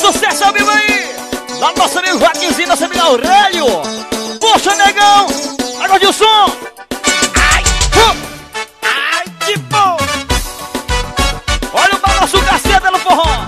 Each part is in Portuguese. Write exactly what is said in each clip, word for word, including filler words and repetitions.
sucesso ao vivo aí! Lá no nosso amigo Joaquimzinho, nosso amigo Aurélio! Puxa, negão! Agora de som! Ai! Uh! Ai, que bom! Olha o balanço caceta no forró!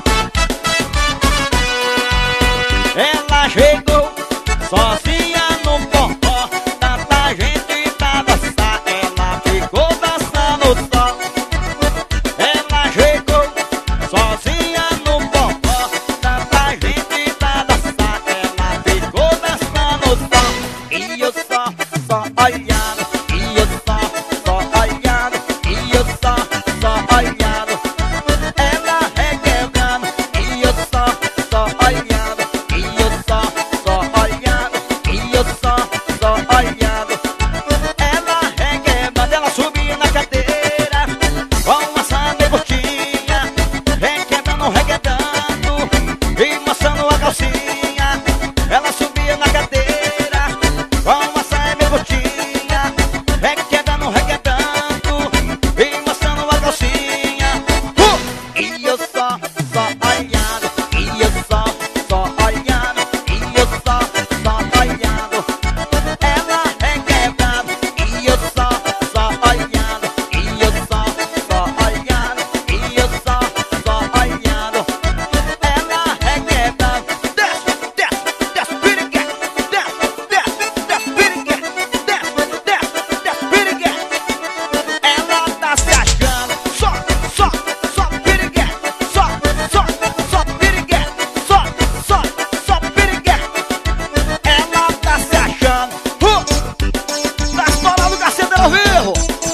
Ela chegou sozinha no forró, tanta gente pra dançar, ela ficou dançando só. Ela chegou sozinha no forró, tanta gente pra dançar, ela ficou dançando só. E eu só, só olhando, e eu só, só olhando, e eu só, só olhando. Ela requebrando, e eu só, só olhando, e eu só, só olhando, e eu só, só olhando. Ela requebrando, ela subia na cadeira, com uma samba curtinha, requebrando, requebrando, e mostrando a calcinha. Ela subia na cadeira, com uma samba curtinha, requebrando, requebrando, e mostrando a calcinha. Uh! E eu só, só olhando, e eu só, só olhando, e eu só, só olhando. Ela requebrando, e eu só, só olhando, e eu só, só olhando, e eu só, só olhando. Ela requebrando, desce, desce, desce, piriguete, desce, desce, desce, piriguete, desce, desce, desce, piriguete. Ela tá se achando, só, só, só piriguete, só, só, só piriguete, só, só, só piriguete. Ela tá se achando, uh, tá estourando o cacete ao vivo.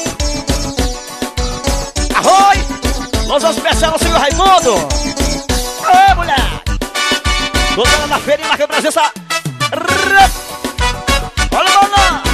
Arroi, nós vamos especial ao senhor Raimundo. Ê, mulher, toda na feira e marca presença. Olha o balão.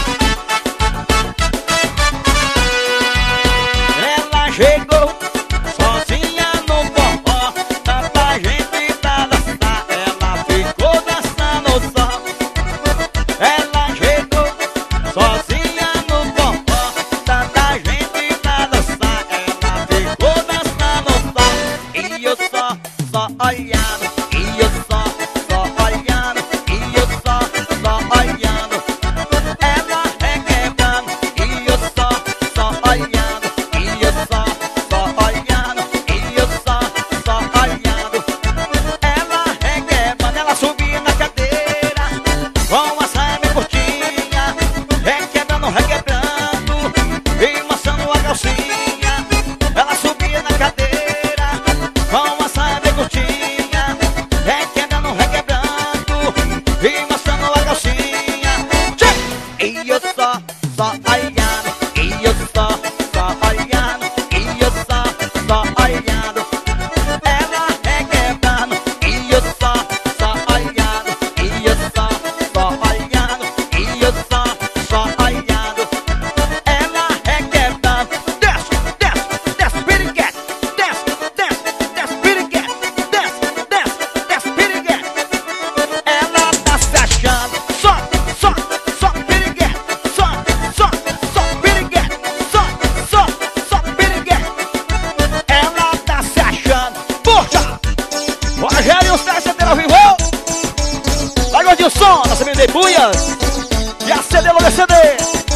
Ela chegou sozinha no forró, tanta gente pra dançar, ela ficou dançando só. Ela chegou sozinha no forró, tanta gente pra dançar, ela ficou dançando só. E eu só, só olhando, e eu só, só olhando, e eu só, só olhando. Ela requebrando, e eu só, só olhando, e eu só, só olhando, e eu só, só olhando. Ela requebrando, ela subia na cadeira, com a saia curtinha, requebrando, requebrando, e mostrando a calcinha. Ela subia na cadeira, com a saia curtinha, requebrando, requebrando, e mostrando a calcinha. Tchê! E eu só, só olhando, e eu só, só olhando, e eu só, só olhando. Ela requebrando, e eu só, só olhando, e eu só, só olhando, e eu só, só olhando. Ela requebrando, desce, desce, desce, piriguete, desce, desce, desce, piriguete, desce, desce, desce, piriguete. Ela tá se achando, só, só, só piriguete, só, só, só piriguete, só, só, só piriguete. Ela tá se achando, puxa! Rogério, os caras ao vivo! Agora de som, nossa menina de Buias! E a C D, logo a C D!